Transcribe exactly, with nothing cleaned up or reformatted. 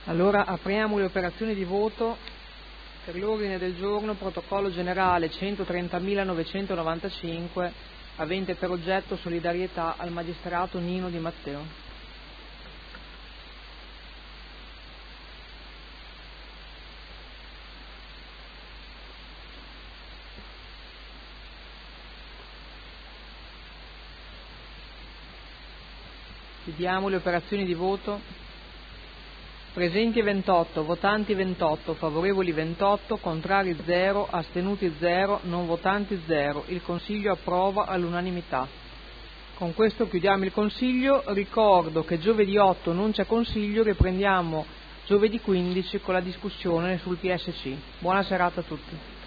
Allora apriamo le operazioni di voto per l'ordine del giorno protocollo generale centotrentamilanovecentonovantacinque avente per oggetto solidarietà al magistrato Nino Di Matteo. Chiudiamo le operazioni di voto. Presenti ventotto, votanti ventotto, favorevoli ventotto, contrari zero, astenuti zero, non votanti zero. Il Consiglio approva all'unanimità. Con questo chiudiamo il Consiglio. Ricordo che giovedì otto non c'è Consiglio, riprendiamo giovedì quindici con la discussione sul P S C. Buona serata a tutti.